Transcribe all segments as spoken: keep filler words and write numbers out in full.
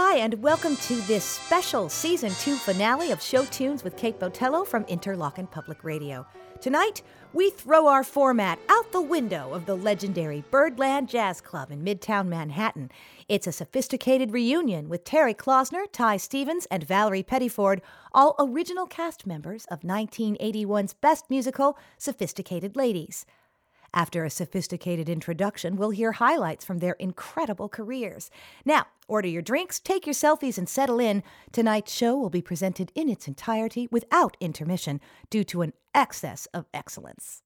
Hi, and welcome to this special Season two finale of Show Tunes with Kate Botello from Interlochen Public Radio. Tonight, we throw our format out the window of the legendary Birdland Jazz Club in Midtown Manhattan. It's a sophisticated reunion with Terry Klausner, Ty Stevens, and Valerie Pettyford, all original cast members of nineteen eighty-one's best musical, Sophisticated Ladies. After a sophisticated introduction, we'll hear highlights from their incredible careers. Now, order your drinks, take your selfies, and settle in. Tonight's show will be presented in its entirety without intermission due to an excess of excellence.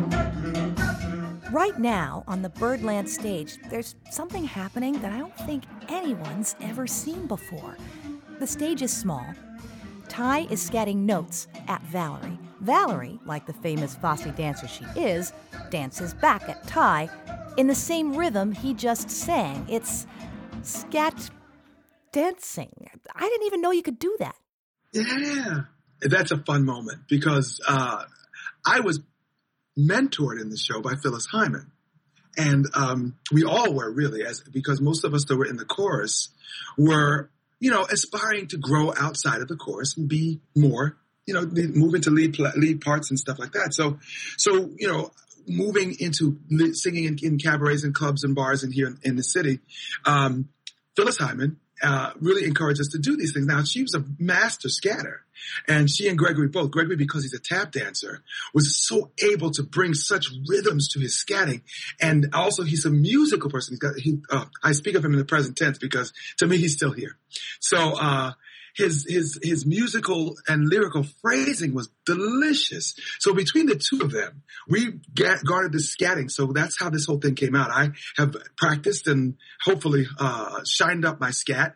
Right now, on the Birdland stage, there's something happening that I don't think anyone's ever seen before. The stage is small. Ty is scatting notes at Valerie. Valerie, like the famous Fosse dancer she is, dances back at Ty in the same rhythm he just sang. It's scat dancing. I didn't even know you could do that. Yeah, that's a fun moment because uh, I was mentored in the show by Phyllis Hyman. And um, we all were really, as because most of us that were in the chorus were, you know, aspiring to grow outside of the chorus and be more, you know, move into lead lead parts and stuff like that. So, so you know, moving into singing in, in cabarets and clubs and bars and here in, in the city, um, Phyllis Hyman uh, really encouraged us to do these things. Now, she was a master scatter, and she and Gregory both. Gregory, because he's a tap dancer, was so able to bring such rhythms to his scatting, and also he's a musical person. He's got. He, uh, I speak of him in the present tense because to me he's still here. So. Uh, His, his, his musical and lyrical phrasing was delicious. So between the two of them, we ga- guarded the scatting. So that's how this whole thing came out. I have practiced and hopefully, uh, shined up my scat.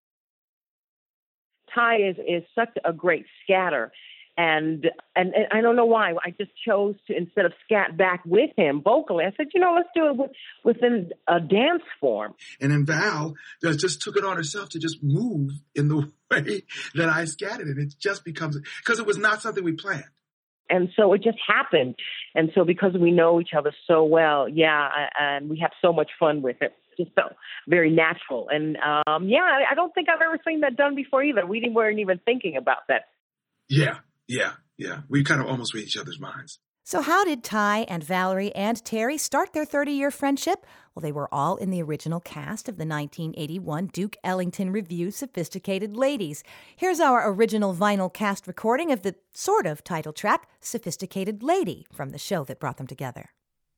Ty is, is such a great scatter. And, and and I don't know why. I just chose to, instead of scat back with him vocally, I said, you know, let's do it with, within a dance form. And then Val just took it on herself to just move in the way that I scattered. And it just becomes, because it was not something we planned. And so it just happened. And so because we know each other so well, yeah, and we have so much fun with it. Just so very natural. And um, yeah, I don't think I've ever seen that done before either. We didn't, weren't even thinking about that. Yeah. Yeah, yeah. We kind of almost read each other's minds. So how did Ty and Valerie and Terry start their thirty-year friendship? Well, they were all in the original cast of the nineteen eighty-one Duke Ellington Revue Sophisticated Ladies. Here's our original vinyl cast recording of the sort of title track, Sophisticated Lady, from the show that brought them together.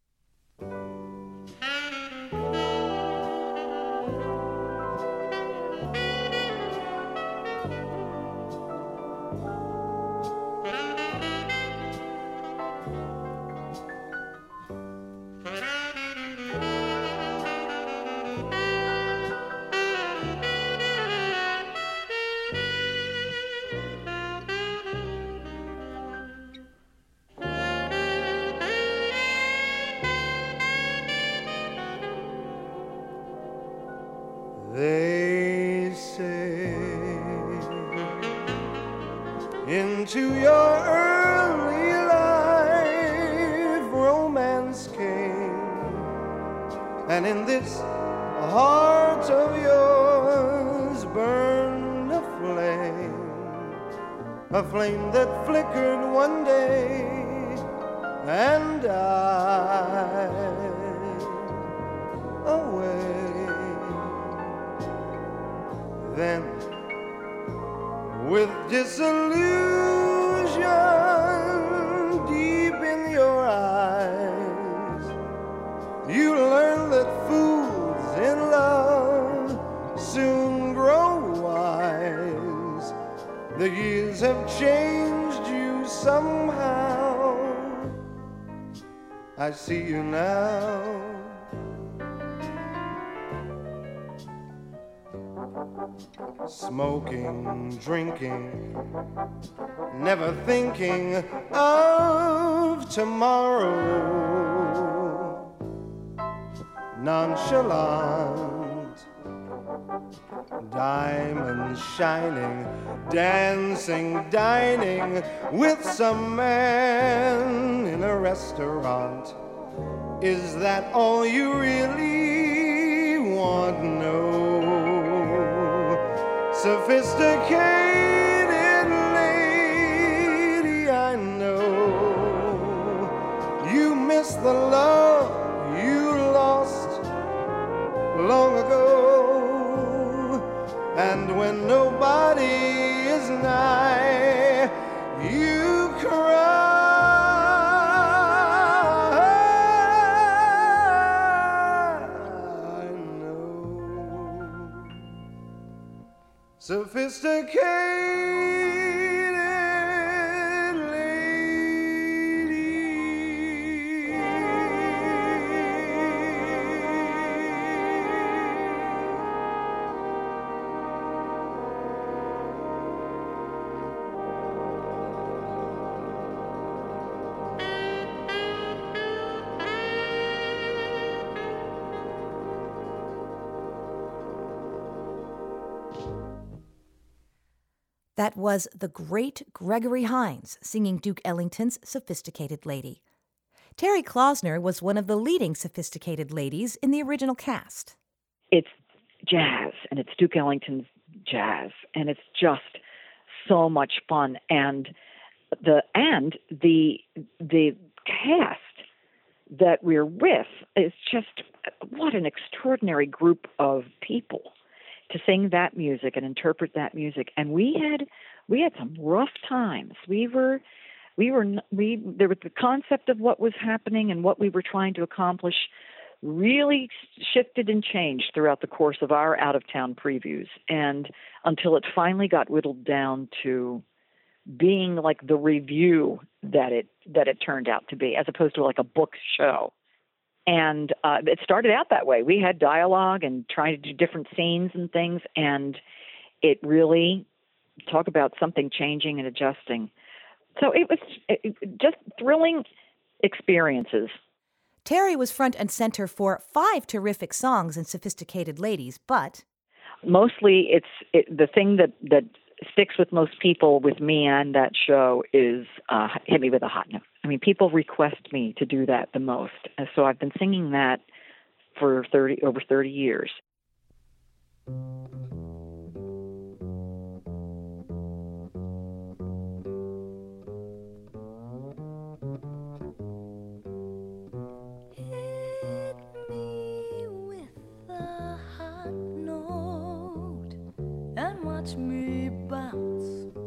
They say into your early life romance came, and in this heart of yours burned a flame, a flame that flickered one day and died away. Then, with disillusion deep in your eyes, you learn that fools in love soon grow wise. The years have changed you somehow. I see you now. Smoking, drinking, never thinking of tomorrow. Nonchalant, diamonds shining, dancing, dining with some man in a restaurant. Is that all you really want? No. sophisticated lady, I know you miss the love you lost long ago. And when nobody is nigh, you cry. I know. Sophisticated lady. That was the great Gregory Hines singing Duke Ellington's Sophisticated Lady. Terry Klausner was one of the leading Sophisticated Ladies in the original cast. It's jazz, and it's Duke Ellington's jazz, and it's just so much fun. And the and the the cast that we're with is just, what an extraordinary group of people to sing that music and interpret that music. And we had we had some rough times. We were we were we there was the concept of what was happening and what we were trying to accomplish really shifted and changed throughout the course of our out of town previews, and until it finally got whittled down to being like the review that it that it turned out to be, as opposed to like a book show. And uh, it started out that way. We had dialogue and trying to do different scenes and things, and it really, talk about something changing and adjusting. So it was it, just thrilling experiences. Terry was front and center for five terrific songs in Sophisticated Ladies, but mostly it's it, the thing that, that sticks with most people, with me and that show, is uh, Hit Me With a Hot Note. I mean, people request me to do that the most. And so I've been singing that for thirty over thirty years. Watch me bounce.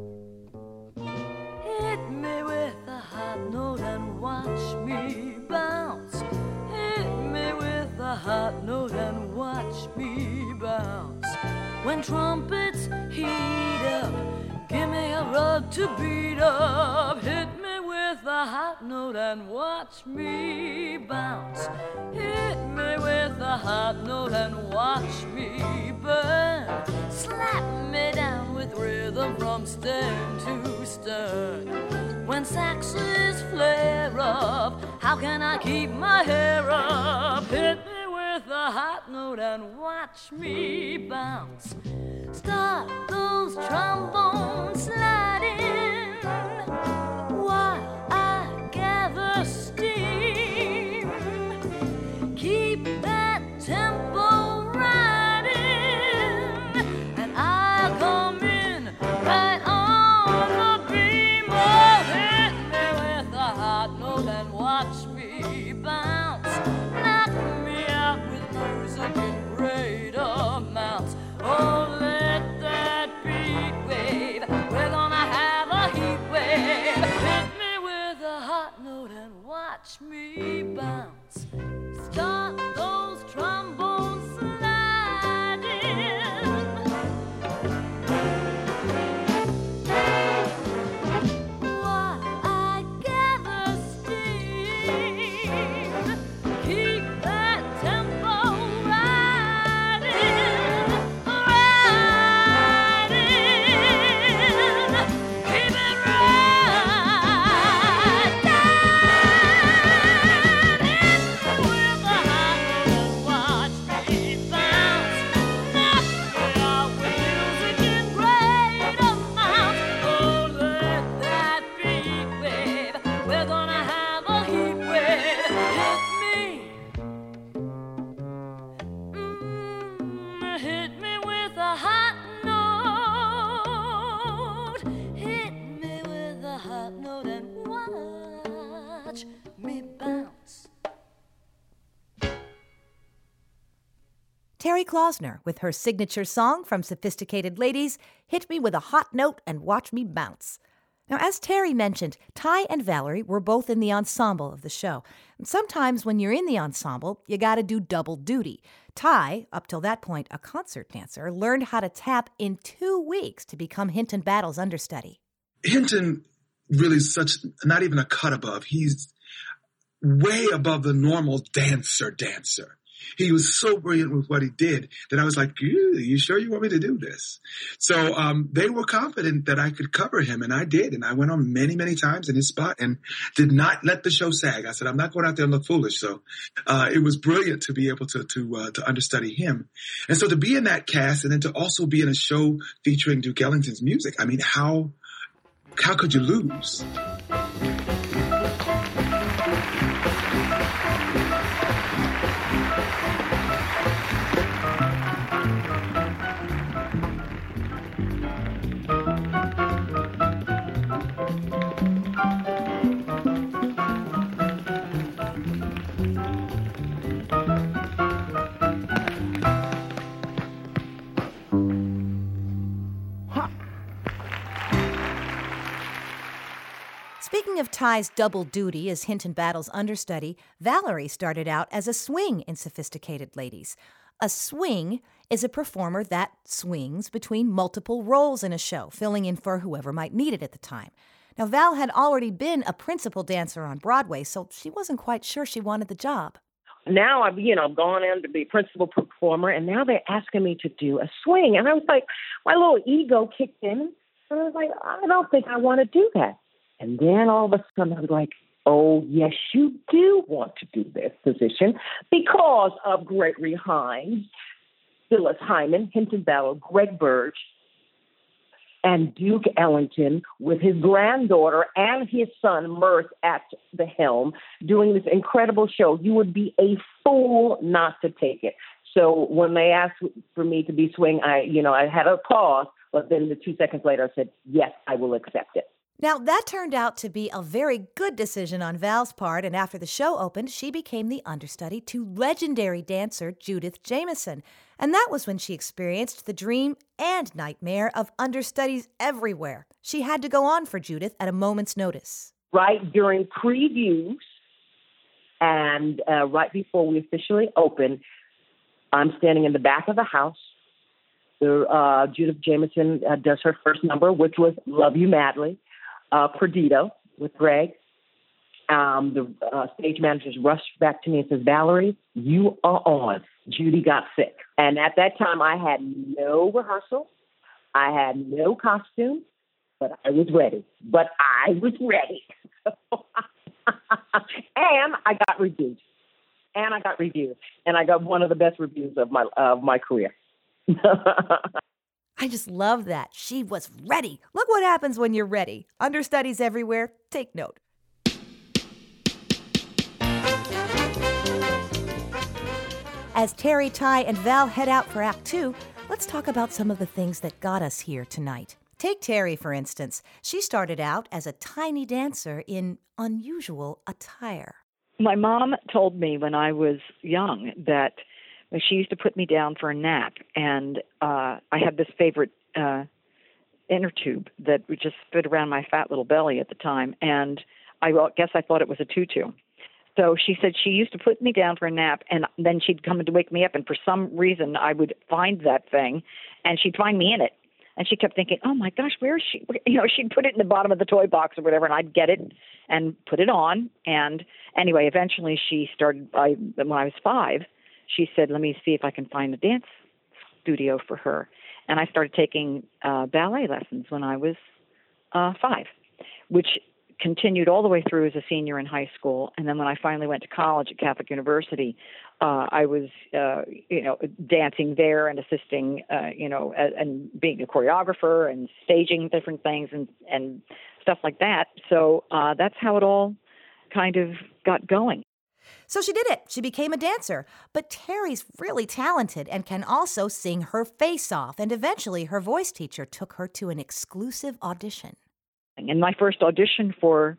Hit me with a hot note and watch me bounce. Hit me with a hot note and watch me bounce. When trumpets heat up, give me a rug to beat up. Hit me with a hot note and watch me bounce. Hit me with a hot note and watch me burn. Slap me down with rhythm from stern to stern. When saxes flare up, how can I keep my hair up? Hit me with a hot note and watch me bounce. Start those trombones sliding while I gather steam. Keep that tempo riding, and I'll come in right on the beam. Oh, hit me with a hot note and watch me bounce. Knock me out with music in great amounts. Oh, let that beat wave. We're gonna have a heat wave. Hit me with a hot note and watch me bounce. Start those trombones sliding while I gather steam. Keep that tempo riding, riding. Keep it riding. Hit me with watch me bounce. Terry Klausner, with her signature song from Sophisticated Ladies, Hit Me With a Hot Note and Watch Me Bounce. Now, as Terry mentioned, Ty and Valerie were both in the ensemble of the show. And sometimes when you're in the ensemble, you got to do double duty. Ty, up till that point a concert dancer, learned how to tap in two weeks to become Hinton Battle's understudy. Hinton really is such, not even a cut above. He's way above the normal dancer dancer. He was so brilliant with what he did that I was like, you sure you want me to do this? So um, they were confident that I could cover him, and I did. And I went on many, many times in his spot and did not let the show sag. I said, I'm not going out there and look foolish. So uh, it was brilliant to be able to to, uh, to understudy him. And so to be in that cast and then to also be in a show featuring Duke Ellington's music, I mean, how how could you lose? Speaking of Ty's double duty as Hinton Battle's understudy, Valerie started out as a swing in Sophisticated Ladies. A swing is a performer that swings between multiple roles in a show, filling in for whoever might need it at the time. Now, Val had already been a principal dancer on Broadway, so she wasn't quite sure she wanted the job. Now I've, you know, gone in to be principal performer, and now they're asking me to do a swing. And I was like, my little ego kicked in, and I was like, I don't think I want to do that. And then all of a sudden I was like, oh, yes, you do want to do this position because of Gregory Hines, Phyllis Hyman, Hinton Battle, Greg Burge, and Duke Ellington with his granddaughter and his son, Mirth, at the helm, doing this incredible show. You would be a fool not to take it. So when they asked for me to be swing, I, you know, I had a pause, but then the two seconds later I said, yes, I will accept it. Now, that turned out to be a very good decision on Val's part, and after the show opened, she became the understudy to legendary dancer Judith Jamison. And that was when she experienced the dream and nightmare of understudies everywhere. She had to go on for Judith at a moment's notice. Right during previews and uh, right before we officially opened, I'm standing in the back of the house. Uh, Judith Jamison uh, does her first number, which was Love You Madly. Uh, Perdido with Greg. Um, the uh, stage managers rushed back to me and says, Valerie, you are on. Judy got sick. And at that time, I had no rehearsal. I had no costume, but I was ready. But I was ready. And I got reviewed. And I got reviewed. And I got one of the best reviews of my of my career. I just love that. She was ready. Look what happens when you're ready. Understudies everywhere. Take note. As Terry, Ty, and Val head out for Act Two, let's talk about some of the things that got us here tonight. Take Terry, for instance. She started out as a tiny dancer in unusual attire. My mom told me when I was young that she used to put me down for a nap, and uh, I had this favorite uh, inner tube that would just fit around my fat little belly at the time, and I well, guess I thought it was a tutu. So she said she used to put me down for a nap, and then she'd come to wake me up, and for some reason I would find that thing, and she'd find me in it. And she kept thinking, oh, my gosh, where is she? You know, she'd put it in the bottom of the toy box or whatever, and I'd get it and put it on. And anyway, eventually she started, I, when I was five, she said, let me see if I can find a dance studio for her. And I started taking uh, ballet lessons when I was uh, five, which continued all the way through as a senior in high school. And then when I finally went to college at Catholic University, uh, I was, uh, you know, dancing there and assisting, uh, you know, and, and being a choreographer and staging different things and, and stuff like that. So uh, that's how it all kind of got going. So she did it. She became a dancer. But Terry's really talented and can also sing her face off. And eventually her voice teacher took her to an exclusive audition. And my first audition for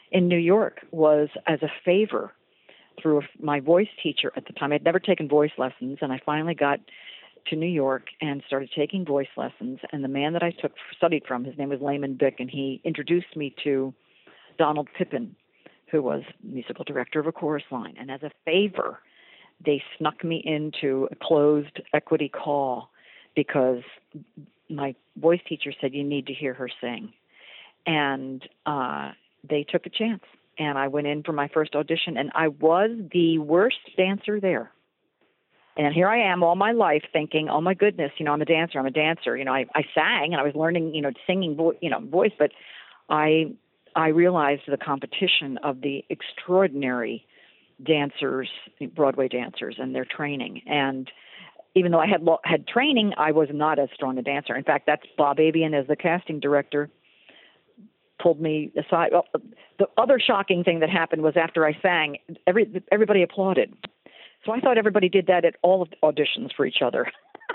in New York was as a favor through my voice teacher at the time. I'd never taken voice lessons, and I finally got to New York and started taking voice lessons. And the man that I took studied from, his name was Layman Bick, and he introduced me to Donald Pippin, who was musical director of A Chorus Line. And as a favor, they snuck me into a closed equity call because my voice teacher said, you need to hear her sing. And uh, they took a chance. And I went in for my first audition, and I was the worst dancer there. And here I am all my life thinking, oh, my goodness, you know, I'm a dancer, I'm a dancer. You know, I, I sang, and I was learning, you know, singing, vo- you know, voice, but I I realized the competition of the extraordinary dancers, Broadway dancers, and their training. And even though I had lo- had training, I was not as strong a dancer. In fact, that's Bob Avian, as the casting director, pulled me aside. Well, the other shocking thing that happened was after I sang, every everybody applauded. So I thought everybody did that at all of the auditions for each other.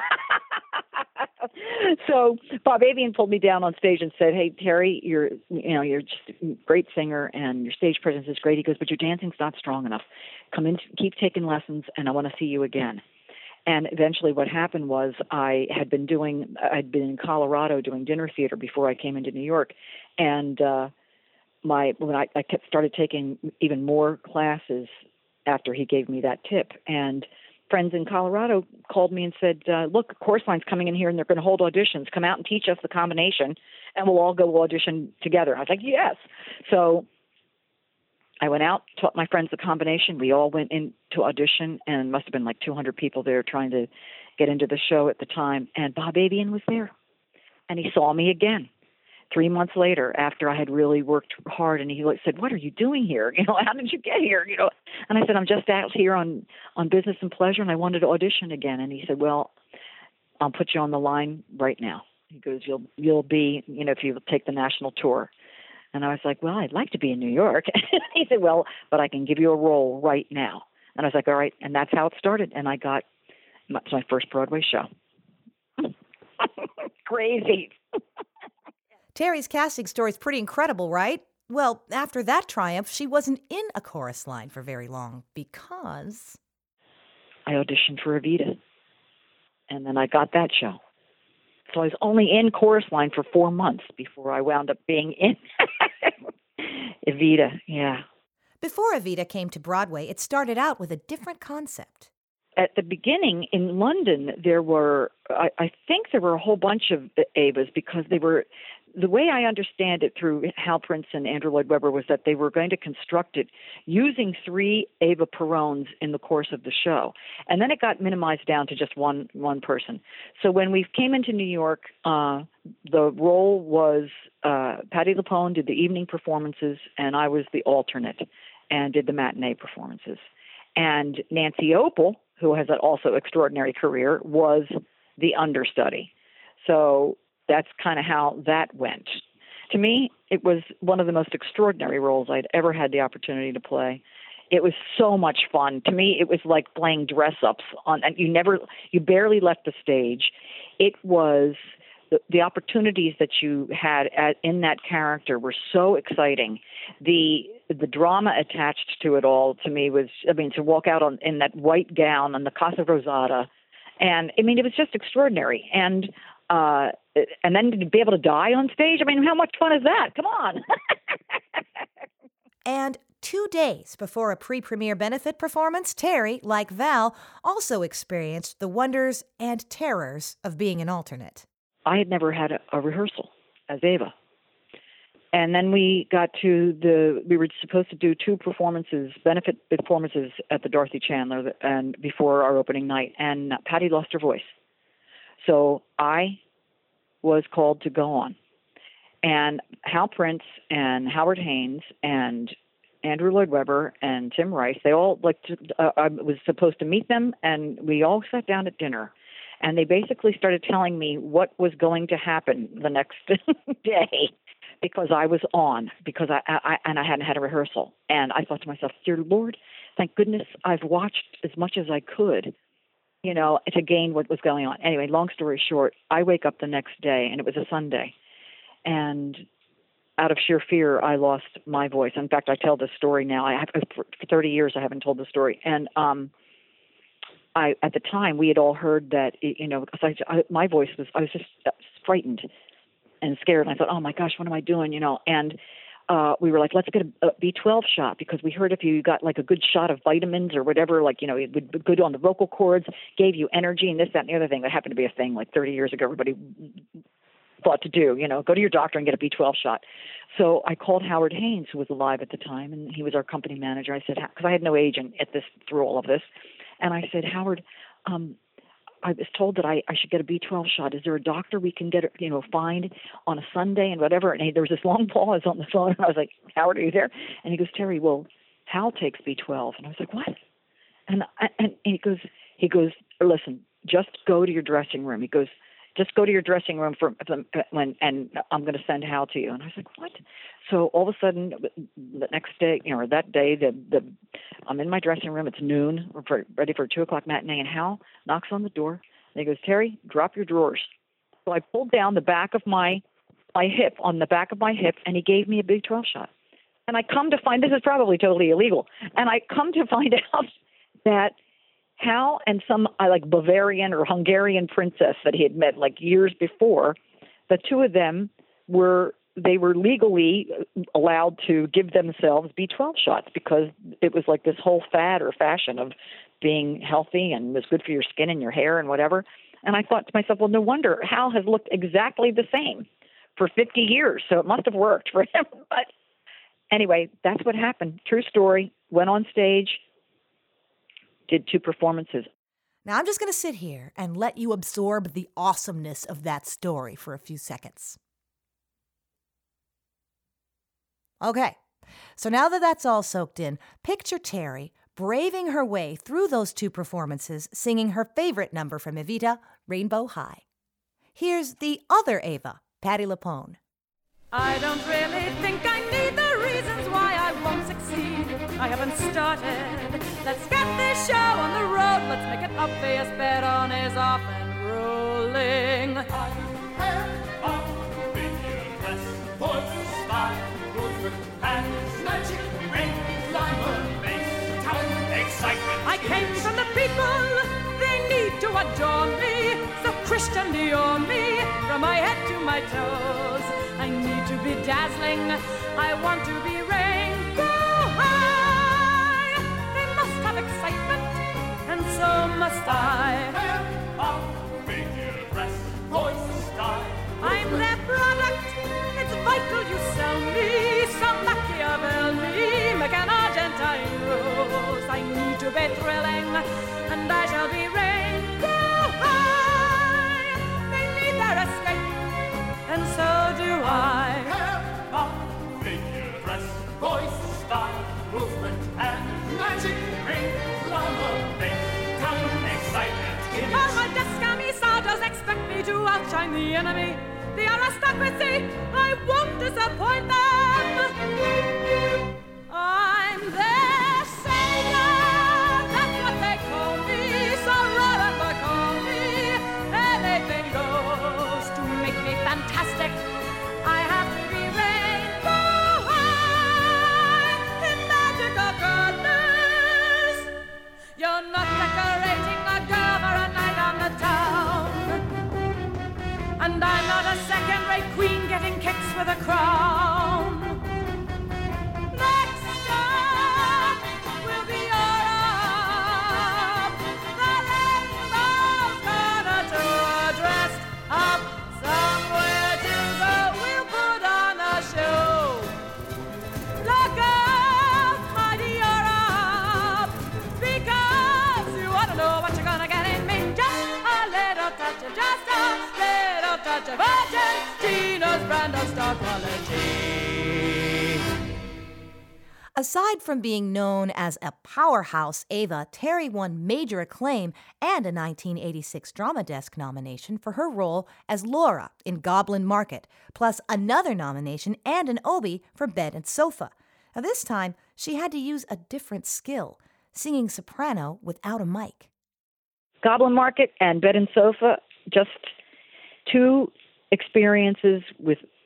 So Bob Avian pulled me down on stage and said, hey, Terry, you're, you know, you're just a great singer and your stage presence is great. He goes, but your dancing's not strong enough. Come in, keep taking lessons, and I want to see you again. And eventually what happened was I had been doing, I'd been in Colorado doing dinner theater before I came into New York. And uh, my when I, I kept started taking even more classes after he gave me that tip. And friends in Colorado called me and said, uh, look, Chorus Line's coming in here and they're going to hold auditions. Come out and teach us the combination and we'll all go audition together. I was like, yes. So I went out, taught my friends the combination. We all went in to audition, and must have been like two hundred people there trying to get into the show at the time. And Bob Avian was there, and he saw me again three months later after I had really worked hard. And he said, what are you doing here? You know, how did you get here? You know, and I said, I'm just out here on, on business and pleasure, and I wanted to audition again. And he said, well, I'll put you on the line right now. He goes, you'll, you'll be, you know, if you take the national tour. And I was like, well, I'd like to be in New York. He said, well, but I can give you a role right now. And I was like, all right. And that's how it started. And I got my, my first Broadway show. Crazy. Terry's casting story is pretty incredible, right? Well, after that triumph, she wasn't in A Chorus Line for very long because I auditioned for Evita. And then I got that show. So I was only in Chorus Line for four months before I wound up being in Evita, yeah. Before Evita came to Broadway, it started out with a different concept. At the beginning in London, there were, I, I think there were a whole bunch of Evas because they were, the way I understand it through Hal Prince and Andrew Lloyd Webber was that they were going to construct it using three Eva Perones in the course of the show. And then it got minimized down to just one one person. So when we came into New York, uh, the role was uh, Patti LuPone did the evening performances, and I was the alternate and did the matinee performances. And Nancy Opel, who has an also extraordinary career, was the understudy. So that's kind of how that went. To me, it was one of the most extraordinary roles I'd ever had the opportunity to play. It was so much fun. To me, it was like playing dress-ups on, and you never, you barely left the stage. It was the, the opportunities that you had at, in that character were so exciting. The the drama attached to it all, to me, was, I mean, to walk out on in that white gown on the Casa Rosada, and I mean, it was just extraordinary. And uh, and then to be able to die on stage, I mean, how much fun is that? Come on. And two days before a pre-premiere benefit performance, Terry, like Val, also experienced the wonders and terrors of being an alternate. I had never had a, a rehearsal as Eva. And then we got to the, we were supposed to do two performances, benefit performances at the Dorothy Chandler and before our opening night, and Patti lost her voice. So I was called to go on. And Hal Prince and Howard Haynes and Andrew Lloyd Webber and Tim Rice, they all, like, uh, I was supposed to meet them, and we all sat down at dinner. And they basically started telling me what was going to happen the next day because I was on, because I, I and I hadn't had a rehearsal. And I thought to myself, dear Lord, thank goodness I've watched as much as I could, you know, to gain what was going on. Anyway, long story short, I wake up the next day, and it was a Sunday. And out of sheer fear, I lost my voice. In fact, I tell this story now. I have for thirty years I haven't told the story, and um, I at the time we had all heard that you know because I, I my voice was I was just frightened and scared, and I thought, oh my gosh, what am I doing? You know, and uh, we were like, let's get a, a B twelve shot because we heard if you got like a good shot of vitamins or whatever, like you know, it would be good on the vocal cords, gave you energy, and this, that, and the other thing. That happened to be a thing like thirty years ago. Everybody thought to do, you know, go to your doctor and get a B twelve shot. So I called Howard Haynes, who was alive at the time, and he was our company manager. I said, because I had no agent at this through all of this, and I said, Howard, um, I was told that I, I should get a B twelve shot. Is there a doctor we can get, you know, find on a Sunday and whatever? And he, there was this long pause on the phone, and I was like, Howard, are you there? And he goes, Terry, well, Hal takes B twelve, and I was like, what? And and he goes, he goes, listen, just go to your dressing room. He goes. Just go to your dressing room for when, and I'm going to send Hal to you. And I was like, what? So all of a sudden, the next day, you know, or that day, the the I'm in my dressing room. It's noon. We're for, ready for a two o'clock matinee, and Hal knocks on the door. And he goes, Terry, drop your drawers. So I pulled down the back of my my hip on the back of my hip, and he gave me a B twelve shot. And I come to find this is probably totally illegal. And I come to find out that Hal and some uh, like Bavarian or Hungarian princess that he had met like years before, the two of them were they were legally allowed to give themselves B twelve shots because it was like this whole fad or fashion of being healthy and was good for your skin and your hair and whatever. And I thought to myself, well, no wonder Hal has looked exactly the same for fifty years, so it must have worked for him. But anyway, that's what happened. True story. Went on stage. Did two performances. Now, I'm just going to sit here and let you absorb the awesomeness of that story for a few seconds. Okay, so now that that's all soaked in, picture Terry braving her way through those two performances, singing her favorite number from Evita, Rainbow High. Here's the other Ava, Patti LuPone. I don't really think I need the reasons why I won't succeed. I haven't started. Let's get this show on the road. Let's make it obvious Baron is off and rolling. I have a figure dress for the style, movement and magic ring, diamond face, talent, excitement. I came from the people. They need to adore me. So Christian Dior me from my head to my toes. I need to be dazzling. I want to be rainbow high. They must have excitement, and so must I. A figure dress, voice, style. I'm their product. It's vital you sell me some Machiavelli, make an Argentine rose. I need to be thrilling, and I shall be rainbow high. They need their escape, and so do I. Have a figure dress, voice, style, movement, and magic ring, glamour, face, talent, excitement, image. On my desk, Amisados expect me to outshine the enemy. The aristocracy, I won't disappoint them. I'm their savior, that's what they call me. So remember, call me. Anything goes to make me fantastic. I have to be rainbow high in magical goodness. You're not decorating a girl for a night on the town. And I'm not a second-rate queen getting kicks with a crown. Next up will be Europe. The rainbow's gonna tour dressed up. Somewhere to go, we'll put on a show. Look up, mighty Europe, because you ought to know what you're gonna get in me. Just a little touch of just a little touch of Argentina's brand of star quality. Aside from being known as a powerhouse Ava, Terry won major acclaim and a nineteen eighty-six Drama Desk nomination for her role as Laura in Goblin Market, plus another nomination and an Obie for Bed and Sofa. Now this time, she had to use a different skill, singing soprano without a mic. Goblin Market and Bed and Sofa, just two experiences with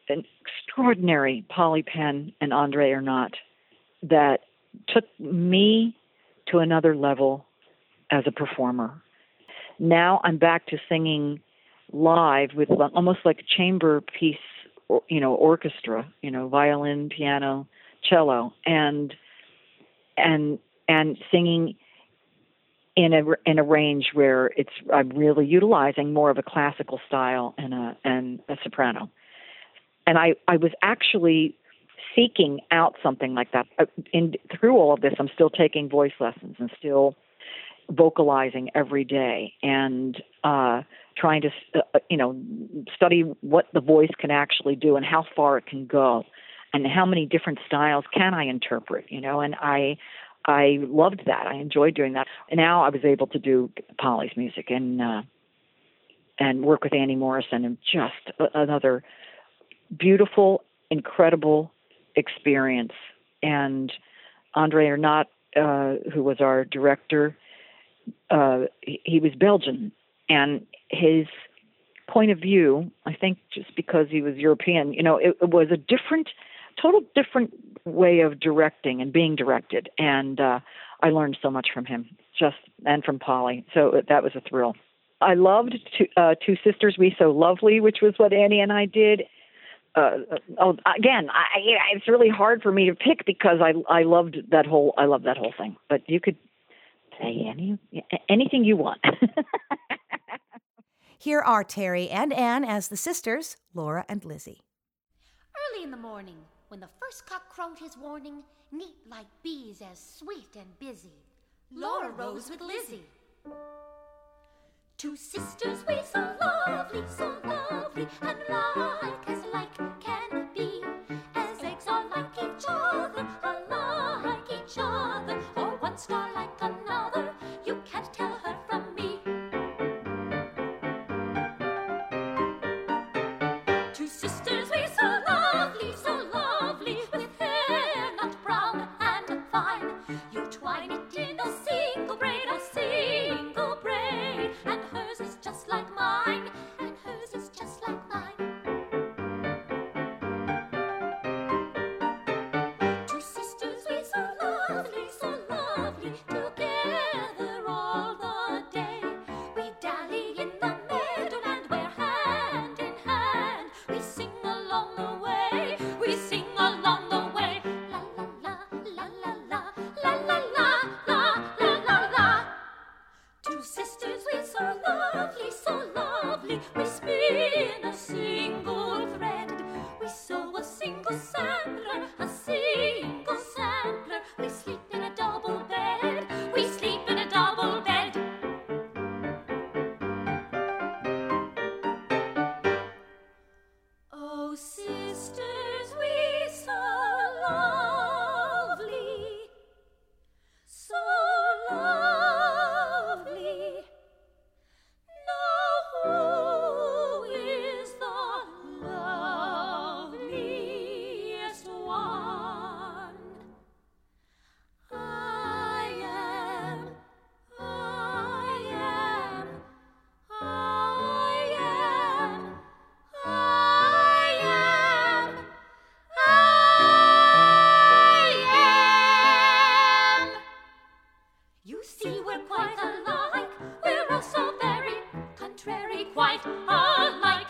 an extraordinary Polly Penn and Andre Arnott that took me to another level as a performer. Now I'm back to singing live with almost like a chamber piece, you know, orchestra, you know, violin, piano, cello, and and and singing in a in a range where it's I'm really utilizing more of a classical style and a and a soprano. And I, I was actually seeking out something like that. In through all of this, I'm still taking voice lessons and still vocalizing every day and uh, trying to uh, you know study what the voice can actually do and how far it can go, and how many different styles can I interpret. You know, and I. I loved that. I enjoyed doing that. And now I was able to do Polly's music and uh, and work with Annie Morrison, and just a- another beautiful, incredible experience. And Andre Arnott, uh, who was our director, uh, he, he was Belgian, and his point of view, I think just because he was European, you know, it, it was a different, total different way of directing and being directed. And uh, I learned so much from him, just and from Polly. So that was a thrill. I loved two, uh, Two Sisters, We So Lovely, which was what Annie and I did. Uh, oh, again, I, it's really hard for me to pick because I I loved that whole I loved that whole thing. But you could say any anything you want. Here are Terry and Ann as the sisters, Laura and Lizzie. Early in the morning, when the first cock crowed his warning, neat like bees, as sweet and busy, Laura rose with Lizzie. Two sisters, we so lovely, so lovely, and like as like can be, as eggs are like each other, are like each other, or one star like another, you can't tell her from me. Two sisters, we so lovely, so lovely, with hair not brown and fine, you twine it in a single braid, a single braid, and hers is just like mine, and hers is just like mine. Two sisters, we so lovely, so lovely, together all the day. We dally in the meadow and we're hand in hand. We sing along the way, we sing along the way. La la la, la la la, la la la, la la la la. Two sisters, we so lovely, so lovely, we spin a single thread, we sew a single sampler, a single sampler, we sleep in a double bed, we sleep in a double bed. Oh, sisters, we so lovely, so lovely. Now who is the loveliest one? I am, I am, I am, I am, I am. You see, we're quite alike. We're all so very contrary, quite alike.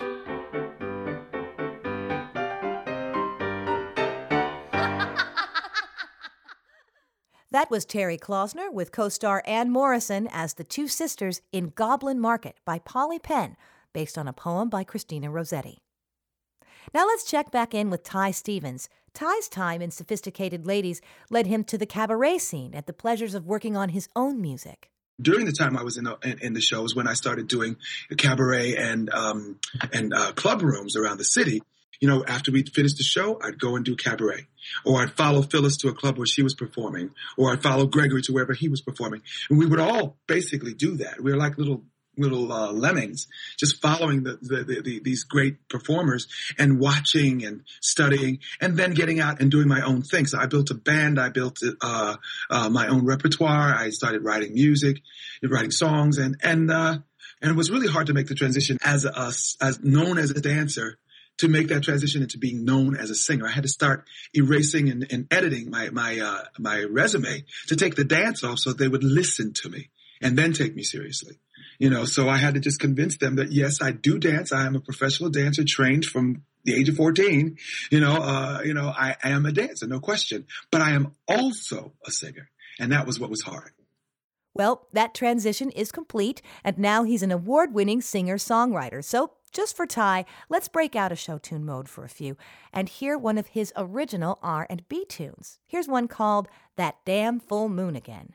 That was Terry Klausner with co-star Ann Morrison as the two sisters in Goblin Market by Polly Penn, based on a poem by Christina Rossetti. Now let's check back in with Ty Stevens. Ty's time in Sophisticated Ladies led him to the cabaret scene and the pleasures of working on his own music. During the time I was in the, in, in the shows, when I started doing cabaret and um, and uh, club rooms around the city, you know, after we'd finished the show, I'd go and do cabaret. Or I'd follow Phyllis to a club where she was performing. Or I'd follow Gregory to wherever he was performing. And we would all basically do that. We were like little little uh, lemmings, just following the, the, the, the these great performers and watching and studying, and then getting out and doing my own thing. So I built a band. I built uh, uh, my own repertoire. I started writing music, writing songs, and and uh, and it was really hard to make the transition as a as known as a dancer to make that transition into being known as a singer. I had to start erasing and, and editing my my uh, my resume to take the dance off so they would listen to me and then take me seriously. You know, so I had to just convince them that, yes, I do dance. I am a professional dancer trained from the age of fourteen. You know, uh, you know, I, I am a dancer, no question. But I am also a singer. And that was what was hard. Well, that transition is complete, and now he's an award-winning singer-songwriter. So just for Ty, let's break out of show tune mode for a few and hear one of his original R and B tunes. Here's one called That Damn Full Moon Again.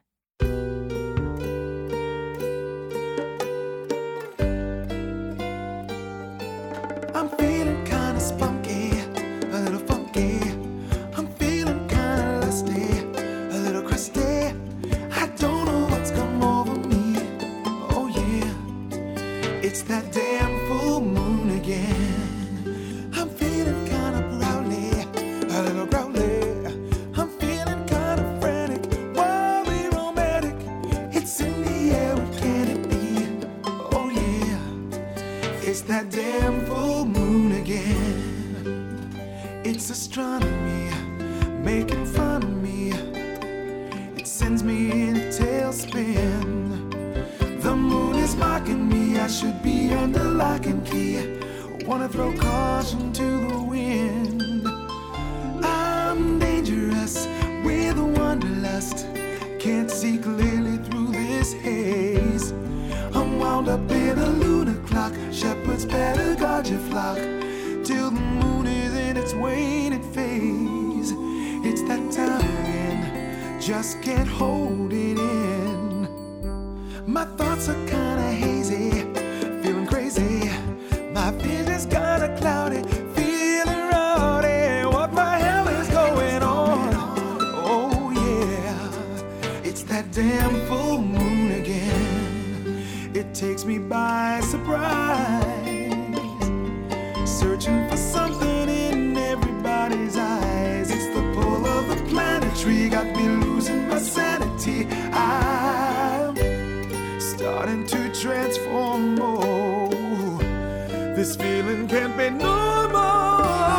I'm feeling kinda spunky, a little funky. I'm feeling kinda lusty, a little crusty. I don't know what's come over me. Oh yeah, it's that damn full moon again. I'm feeling kinda growly, a little growly. I'm feeling kinda frantic, wildly romantic. It's in the air, what can it be? Oh yeah, it's that damn full moon again. It's astronomy making fun of me. It sends me in a tailspin. The moon is mocking me. I should be under lock and key. Wanna throw caution to the wind. I'm dangerous with a wanderlust. Can't see clearly through this haze. I'm wound up in a lunar clock. Shepherds better guard your flock till the moon is in its waning phase. It's that time again, just can't hold it in. My thoughts are kinda hazy, feeling crazy. My vision's kinda cloudy, feeling rowdy. What the hell is going on? Oh yeah, it's that damn full moon again. It takes me by surprise, searching for something in everybody's eyes. It's the pull of the planetary, got me losing my sanity. I'm starting to transform. Oh, this feeling can't be normal.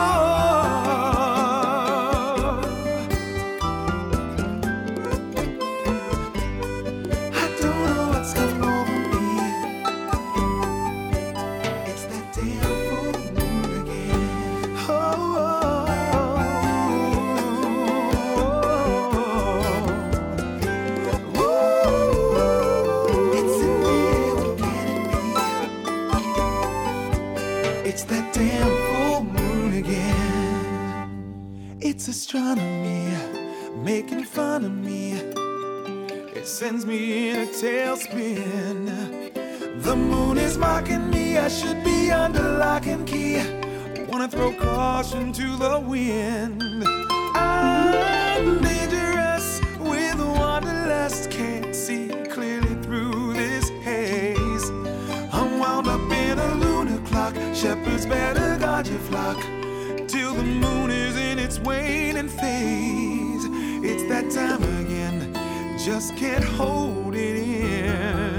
It's astronomy making fun of me. It sends me in a tailspin. The moon is mocking me. I should be under lock and key. Wanna throw caution to the wind. I'm dangerous with wanderlust. Can't see clearly through this haze. I'm wound up in a lunar clock. Shepherds better guard your flock till the moon is in its waning phase. It's that time again, just can't hold it in.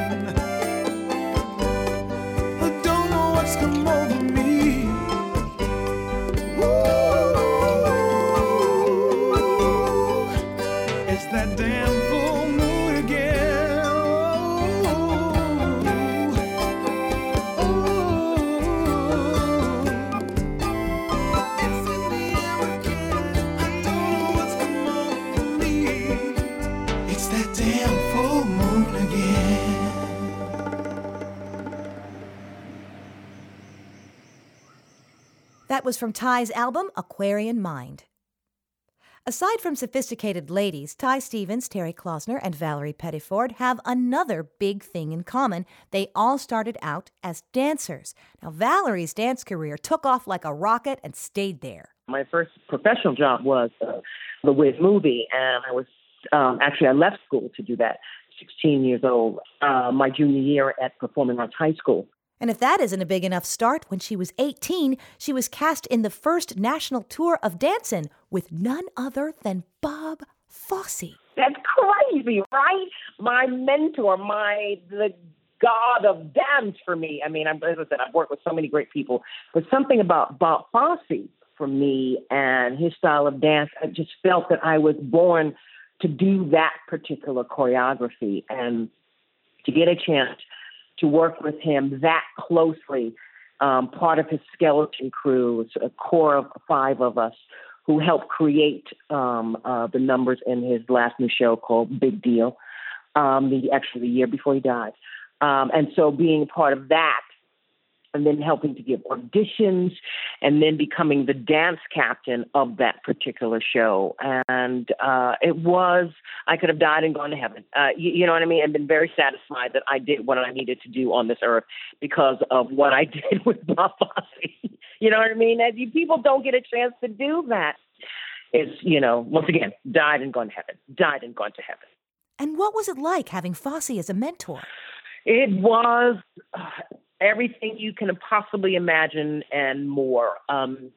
I don't know what's come over me. Ooh, it's that damn full moon again. Ooh, ooh. It's in the air again. I don't know what's come over me. It's that damn full moon again. That was from Ty's album, Aquarian Mind. Aside from sophisticated ladies, Ty Stevens, Terry Klausner, and Valerie Pettiford have another big thing in common. They all started out as dancers. Now, Valerie's dance career took off like a rocket and stayed there. My first professional job was uh, the Wiz movie, and I was um, actually I left school to do that. sixteen years old, uh, my junior year at Performing Arts High School. And if that isn't a big enough start, when she was eighteen, she was cast in the first national tour of Dancin' with none other than Bob Fosse. That's crazy, right? My mentor, my the god of dance for me. I mean, I'm, as I said, I've worked with so many great people, but something about Bob Fosse for me and his style of dance, I just felt that I was born to do that particular choreography, and to get a chance to work with him that closely, um, part of his skeleton crew, it's a core of five of us who helped create um, uh, the numbers in his last new show called Big Deal, um, the actually the year before he died. Um, and so being part of that, and then helping to give auditions, and then becoming the dance captain of that particular show. And uh, it was, I could have died and gone to heaven. Uh, you, you know what I mean? I've been very satisfied that I did what I needed to do on this earth because of what I did with Bob Fosse. You know what I mean? As you, people don't get a chance to do that. It's, you know, once again, died and gone to heaven, died and gone to heaven. And what was it like having Fosse as a mentor? It was uh, everything you can possibly imagine and more. Um,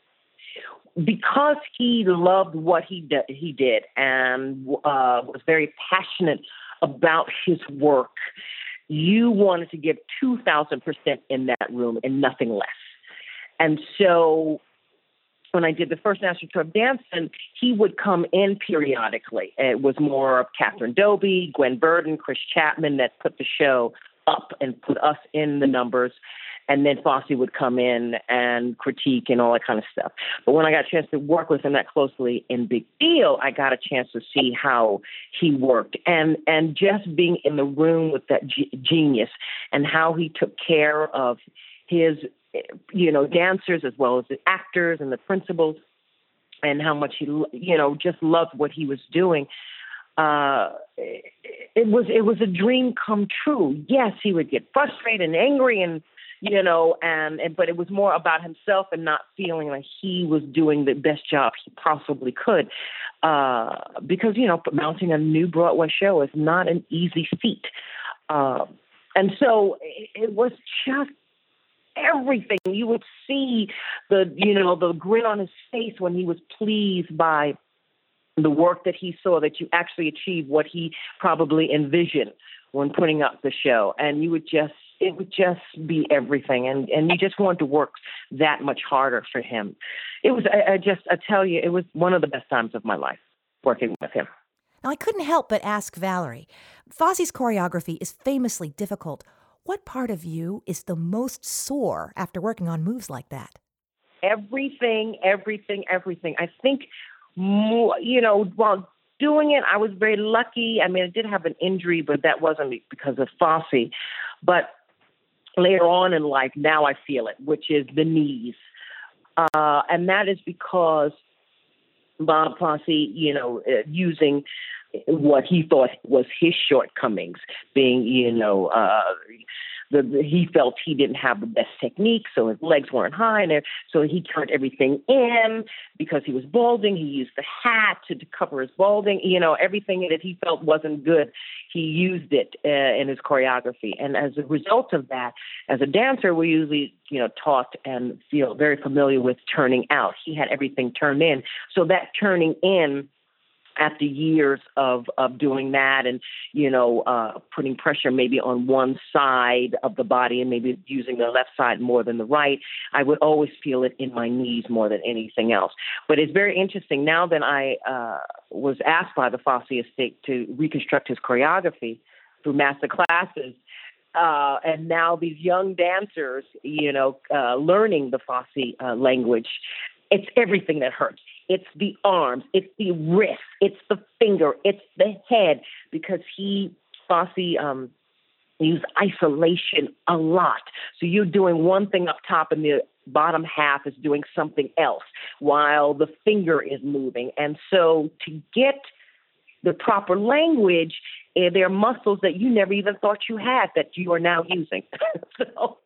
because he loved what he did, he did and uh, was very passionate about his work, you wanted to give two thousand percent in that room and nothing less. And so when I did the first National Tour of Dancing, he would come in periodically. It was more of Catherine Doby, Gwen Verdon, Chris Chapman that put the show up and put us in the numbers. And then Fosse would come in and critique and all that kind of stuff. But when I got a chance to work with him that closely in Big Deal, I got a chance to see how he worked. And and just being in the room with that g- genius and how he took care of his, you know, dancers as well as the actors and the principals, and how much he, you know, just loved what he was doing. Uh, it was it was a dream come true. Yes, he would get frustrated and angry, and you know, and, and but it was more about himself and not feeling like he was doing the best job he possibly could. Uh, because you know, mounting a new Broadway show is not an easy feat, uh, and so it, it was just everything. You would see the, you know, the grin on his face when he was pleased by the work that he saw, that you actually achieved what he probably envisioned when putting up the show. And you would just, it would just be everything. And, and you just wanted to work that much harder for him. It was, I, I just, I tell you, it was one of the best times of my life working with him. Now, I couldn't help but ask Valerie, Fosse's choreography is famously difficult. What part of you is the most sore after working on moves like that? Everything, everything, everything. I think, more, you know, while doing it, I was very lucky. I mean, I did have an injury, but that wasn't because of Fosse. But later on in life, now I feel it, which is the knees. Uh, and that is because Bob Fosse, you know, uh, using what he thought was his shortcomings, being, you know, uh, the, the, he felt he didn't have the best technique, so his legs weren't high, and so he turned everything in because he was balding. He used the hat to, to cover his balding. You know, everything that he felt wasn't good, he used it uh, in his choreography. And as a result of that, as a dancer, we usually, you know, taught and feel very familiar with turning out. He had everything turned in. So that turning in, after years of, of doing that and, you know, uh, putting pressure maybe on one side of the body and maybe using the left side more than the right, I would always feel it in my knees more than anything else. But it's very interesting. Now that I uh, was asked by the Fosse estate to reconstruct his choreography through master classes, Uh, and now these young dancers, you know, uh, learning the Fosse uh, language, it's everything that hurts. It's the arms, it's the wrist, it's the finger, it's the head, because he, Fosse, um, used isolation a lot. So you're doing one thing up top and the bottom half is doing something else while the finger is moving. And so to get the proper language, uh, there are muscles that you never even thought you had that you are now using. so,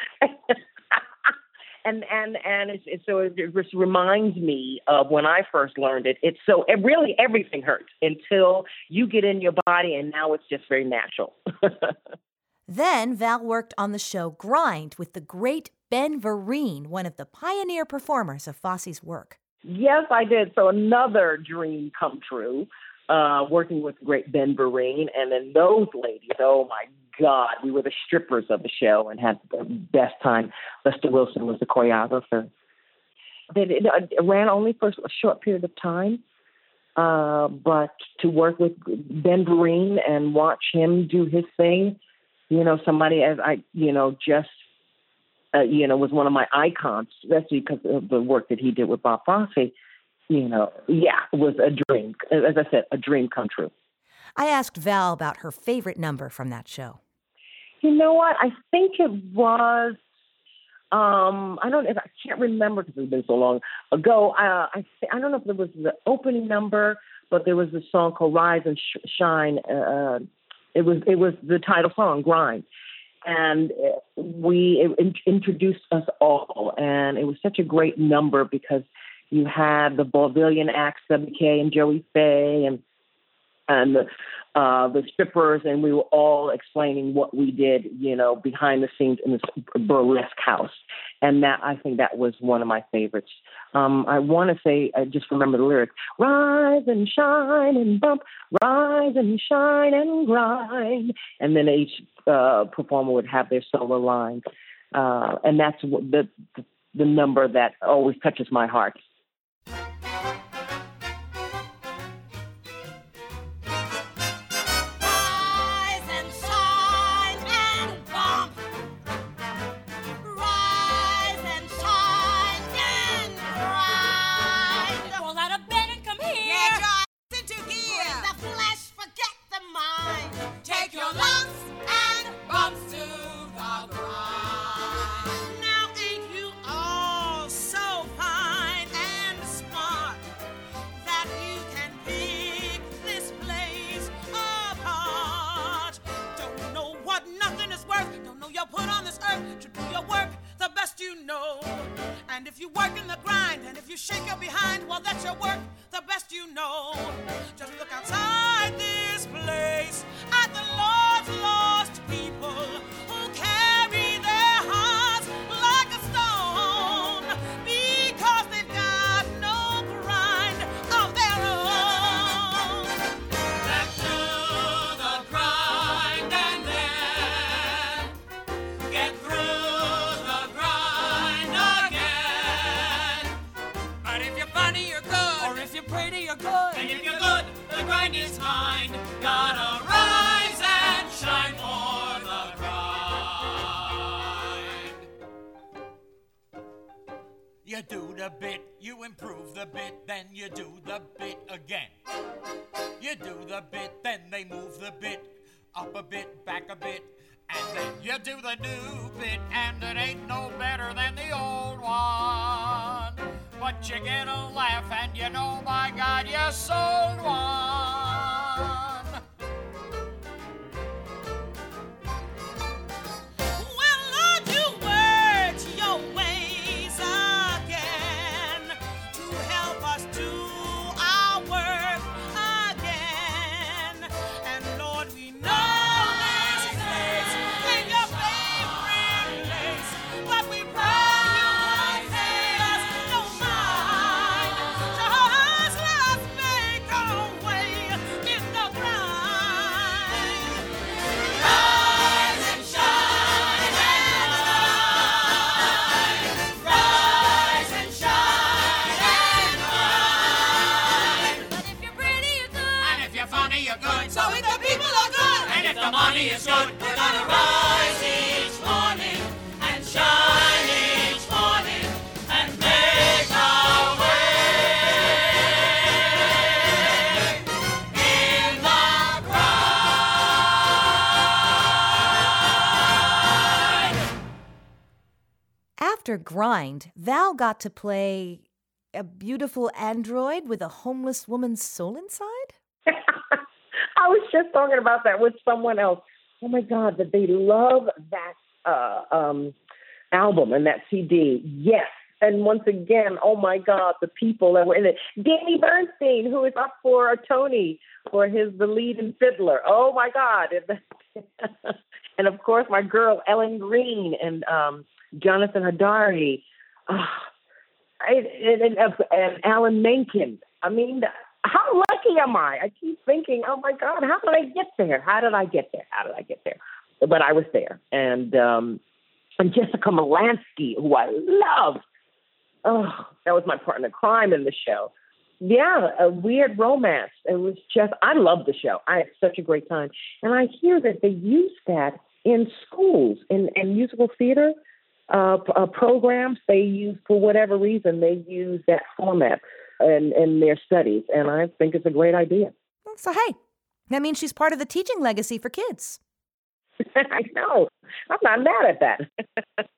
and and and it's, it's, so it just reminds me of when I first learned it. It's so it really everything hurts until you get in your body, and now it's just very natural. Then Val worked on the show Grind with the great Ben Vereen, one of the pioneer performers of Fosse's work. Yes, I did. So another dream come true. Uh, working with great Ben Vereen, and then those ladies, oh my God, we were the strippers of the show and had the best time. Lester Wilson was the choreographer. It, it, it ran only for a short period of time, uh, but to work with Ben Vereen and watch him do his thing, you know, somebody as I, you know, just, uh, you know, was one of my icons, especially because of the work that he did with Bob Fosse. You know, yeah, it was a dream. As I said, a dream come true. I asked Val about her favorite number from that show. You know what? I think it was, um, I don't know, I can't remember because it's been so long ago. Uh, I I don't know if it was the opening number, but there was a song called Rise and Sh- Shine. Uh, it was it was the title song, Grind. And we it in- introduced us all. And it was such a great number because you had the Vaudevillian acts, W K and Joey Faye, and and the, uh, the strippers, and we were all explaining what we did, you know, behind the scenes in this burlesque house. And that, I think that was one of my favorites. Um, I want to say, I just remember the lyrics, rise and shine and bump, rise and shine and grind. And then each uh, performer would have their solo line. Uh, and that's the, the number that always touches my heart. And if you work in the grind, and if you shake your behind, well, that's your work, the best you know. Just look outside this place at the Lord's lost people who carry their hearts like a stone because they've got no grind of their own. Let's do the grind and then get through. Pretty, you're good. And if you're good, the grind is mine. Gotta rise and shine for the grind. You do the bit, you improve the bit, then you do the bit again. You do the bit, then they move the bit up a bit, back a bit, and then you do the new bit, and it ain't no better than the old one. But you get a laugh and you know, my God, you sold one. Well, Lord, you work your ways again to help us do our work again. And Lord, we know this place ain't your favorite place, but we pray. The money is good, we're gonna rise each morning and shine each morning and make our way in the grind. After Grind, Val got to play a beautiful android with a homeless woman's soul inside? I was just talking about that with someone else. Oh, my God, that they love that uh, um, album and that C D. Yes. And once again, oh, my God, the people that were in it. Danny Bernstein, who is up for a Tony for his The Lead and Fiddler. Oh, my God. And, of course, my girl, Ellen Green and um, Jonathan Hadari. Oh, and, and, and Alan Menken. I mean, how lucky am I? I keep thinking, oh, my God, how did I get there? How did I get there? How did I get there? but I was there. And um, and Jessica Molansky, who I love. Oh, that was my partner in crime in the show. Yeah, a weird romance. It was just, I love the show. I had such a great time. And I hear that they use that in schools, in, in musical theater uh, uh, programs. They use, for whatever reason, they use that format in, in their studies. And I think it's a great idea. So, hey, that means she's part of the teaching legacy for kids. I know. I'm not mad at that.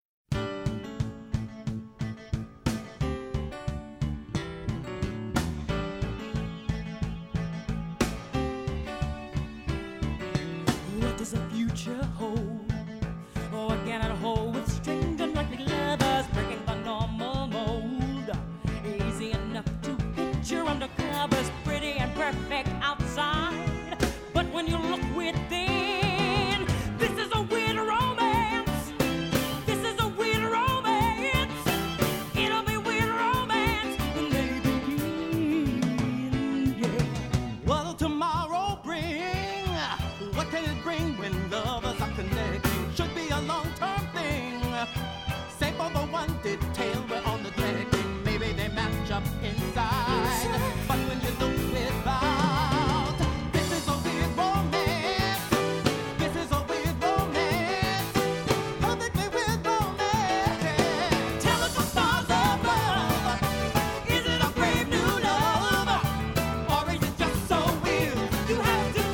What does the future hold? Oh, again at hold with strange and likely lovers breaking the normal mold. Easy enough to picture undercovers, pretty and perfect outside. But when you look within, this is a weird romance. This is a weird romance. It'll be weird romance when they begin. Yeah. What'll tomorrow bring? What can it bring when lovers are connecting? Should be a long-term thing. Say for the one detail we're on the decking. Maybe they match up inside. But when you look without, this is a weird romance. This is a weird romance. Perfectly weird romance. Tell us the stars above. Is it a brave new love? Or is it just so weird you have to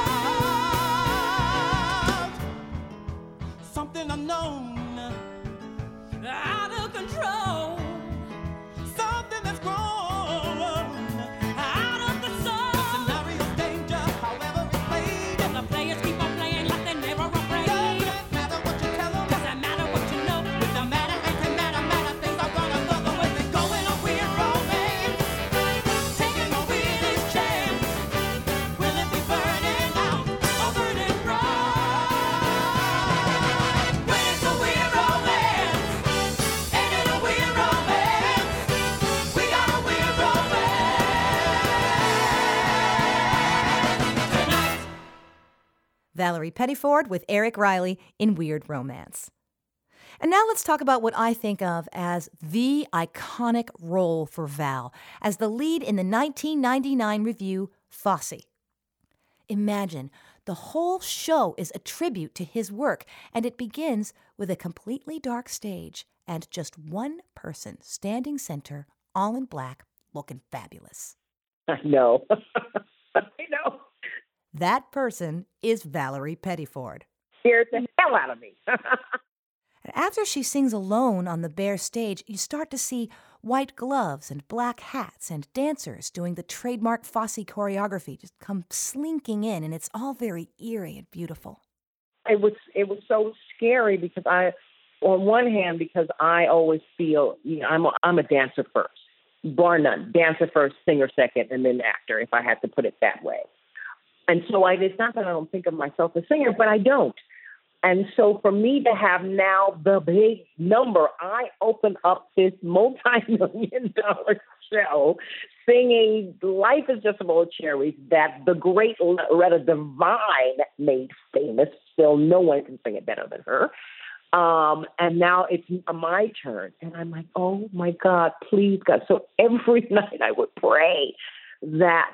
doubt? Something unknown, out of control. Something that's grown out of the soul. The scenario's danger, however it's played. And the players keep on playing like they're never afraid. Doesn't matter what you tell them. Doesn't matter what you know. With the matter, ain't matter, matter. Things are gonna go the way they go in a weird romance. Taking a weirdest chance. Will it be burning out or burning bright? When it's a weird romance, ain't it a weird romance? We got a weird romance tonight. Valerie Pettiford with Eric Riley in Weird Romance. And now let's talk about what I think of as the iconic role for Val as the lead in the nineteen ninety-nine review Fosse. Imagine, the whole show is a tribute to his work, and it begins with a completely dark stage and just one person standing center, all in black, looking fabulous. I know. I know. That person is Valerie Pettiford. Scared the hell out of me. And after she sings alone on the bare stage, you start to see white gloves and black hats and dancers doing the trademark Fosse choreography just come slinking in, and it's all very eerie and beautiful. It was it was so scary because I, on one hand, because I always feel, you know, I'm a, I'm a dancer first, bar none. Dancer first, singer second, and then actor, if I had to put it that way. And so I, it's not that I don't think of myself as a singer, but I don't. And so for me to have now the big number, I open up this multi-million dollar show singing Life is Just a Bowl of Cherries that the great Loretta Devine made famous. Still, no one can sing it better than her. Um, and now it's my turn. And I'm like, oh, my God, please, God. So every night I would pray that,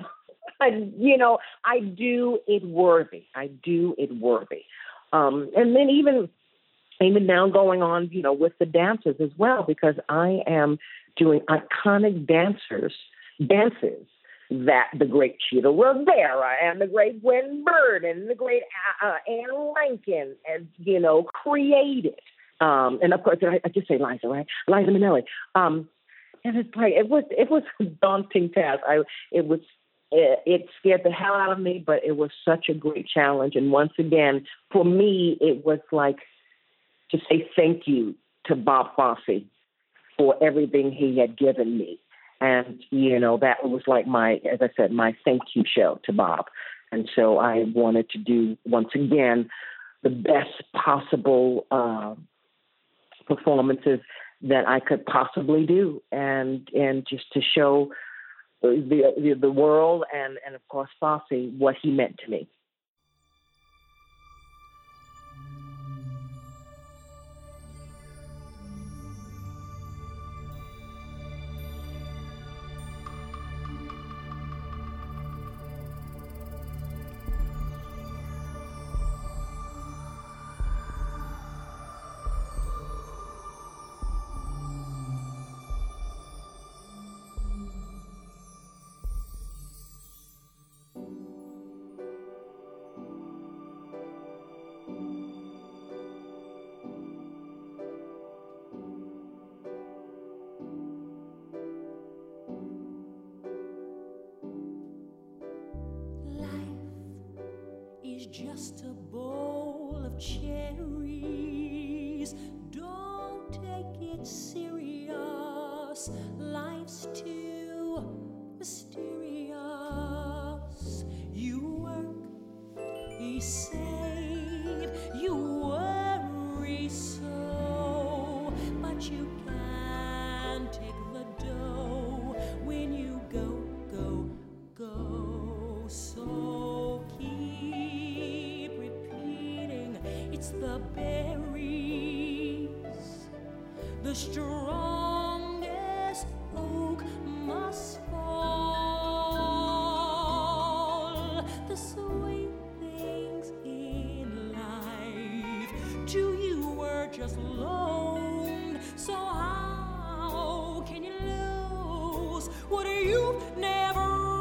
you know, I do it worthy. I do it worthy. Um, and then even even now going on, you know, with the dancers as well, because I am doing iconic dancers, dances that the great Cheetah Rivera and the great Gwen Bird and the great uh, Anne Rankin, and, you know, created. Um, and of course, I, I just say Liza, right? Liza Minnelli. Um, and it's like, it was, it was a daunting task. I, it was, it, it scared the hell out of me, but it was such a great challenge. And once again, for me, it was like to say thank you to Bob Fosse for everything he had given me. And, you know, that was like my, as I said, my thank you show to Bob. And so I wanted to do, once again, the best possible uh, performances that I could possibly do, and and just to show the the, the world and, and, of course, Fosse, what he meant to me. is just a bowl of cherries. Don't take it serious. Life's too mysterious. You work, you save, you worry so, but you can't take the dough when you go, go, go. So keep repeating, it's the berries, the strongest oak must fall. The sweet things in life to you were just loaned. So how can you lose what you've never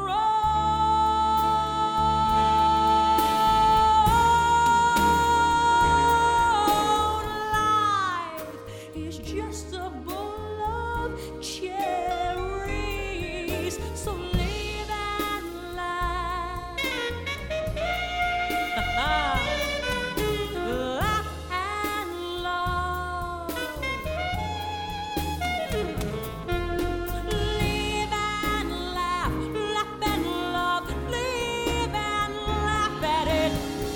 owned? Life is just a bowl of cherries. So live and laugh. Laugh and love. Live and laugh, laugh and love. Live and laugh at it.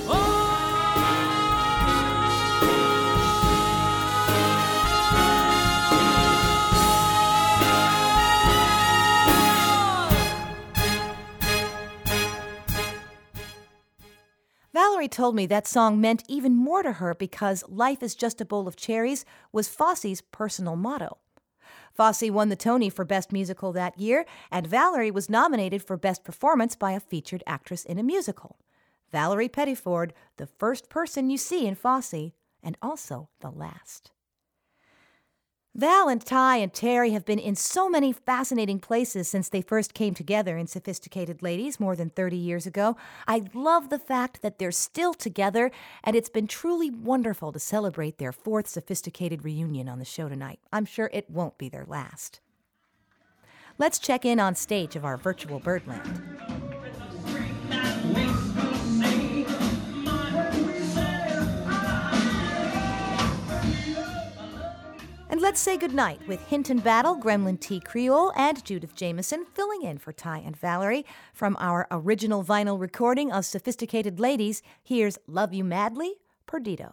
Valerie told me that song meant even more to her because Life is Just a Bowl of Cherries was Fosse's personal motto. Fosse won the Tony for Best Musical that year, and Valerie was nominated for Best Performance by a Featured Actress in a Musical. Valerie Pettiford, the first person you see in Fosse, and also the last. Val and Ty and Terry have been in so many fascinating places since they first came together in Sophisticated Ladies more than thirty years ago. I love the fact that they're still together, and it's been truly wonderful to celebrate their fourth Sophisticated reunion on the show tonight. I'm sure it won't be their last. Let's check in on stage of our virtual Birdland. And let's say goodnight with Hinton Battle, Gremlin T. Creole, and Judith Jameson filling in for Ty and Valerie. From our original vinyl recording of Sophisticated Ladies, here's Love You Madly, Perdido.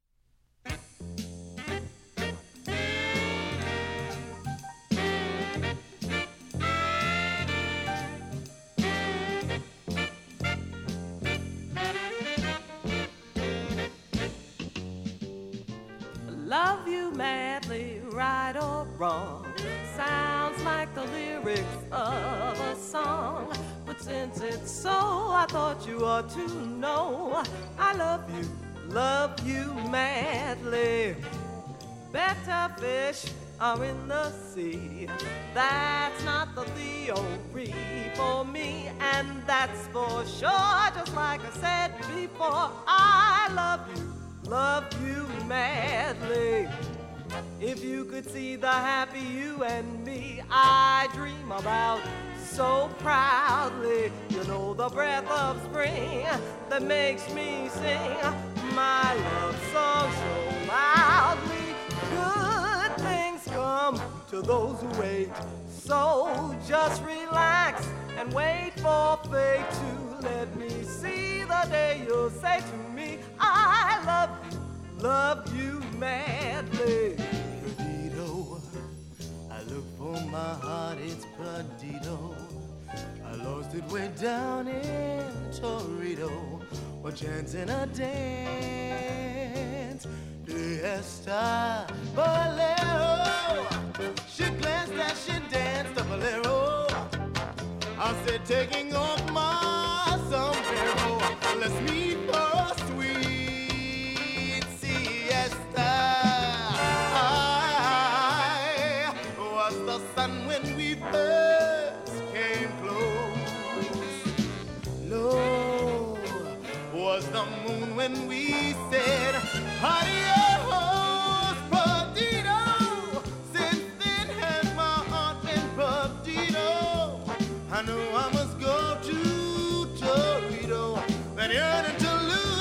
Love you madly, right or wrong. Sounds like the lyrics of a song. But since it's so, I thought you ought to know I love you, love you madly. Better fish are in the sea. That's not the theory for me, and that's for sure. Just like I said before, I love you, love you madly. If you could see the happy you and me I dream about so proudly. You know, the breath of spring that makes me sing my love song so loudly. Good things come to those who wait, so just relax and wait for fate to let me see the day you'll say to me I love you, love you madly. Perdido, I look for my heart, it's perdido. I lost it way down in Torito. What chance in a dance? Fiesta Bolero. She glanced as she danced the bolero. I said, taking off my sombrero, let's meet for a sweet siesta. I was the sun when we first came close. Low was the moon when we said adios, perdido. Since then has my heart been perdido. I know I must go to Torito, then yearning to lose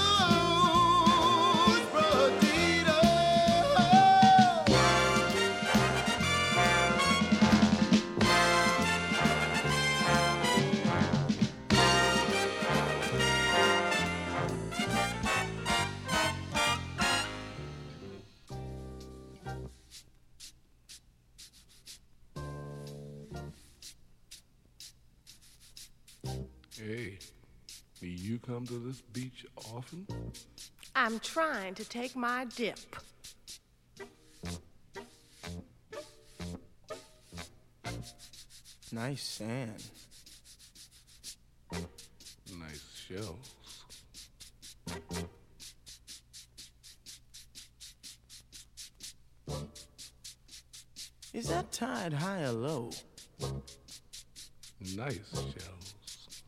Hey, do you come to this beach often? I'm trying to take my dip. Nice sand. Nice shells. Is that tide high or low? Nice shells.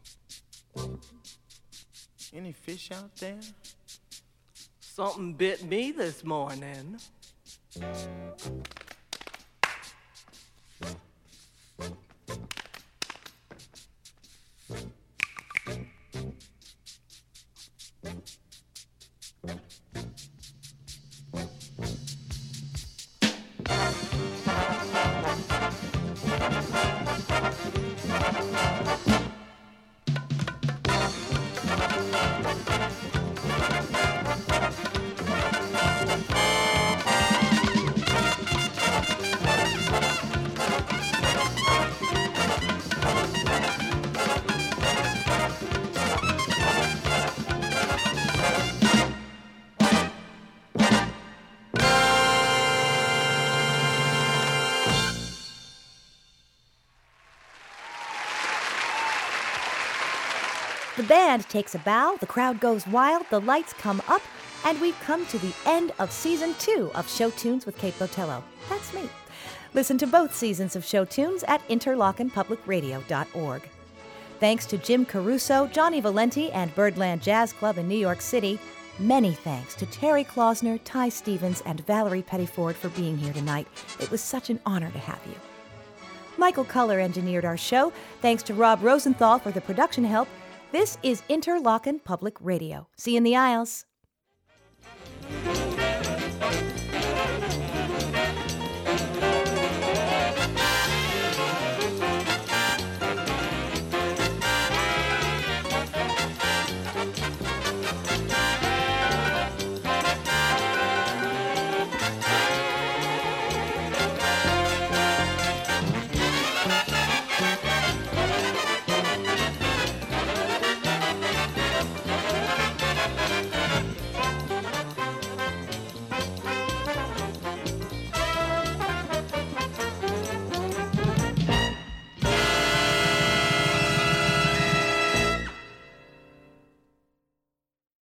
Any fish out there? Something bit me this morning. The band takes a bow, the crowd goes wild, the lights come up, and we've come to the end of season two of Show Tunes with Kate Botello. That's me. Listen to both seasons of Show Tunes at interlochen public radio dot org. Thanks to Jim Caruso, Johnny Valenti, and Birdland Jazz Club in New York City. Many thanks to Terry Klausner, Ty Stevens, and Valerie Pettiford for being here tonight. It was such an honor to have you. Michael Culler engineered our show. Thanks to Rob Rosenthal for the production help. This is Interlochen Public Radio. See you in the aisles.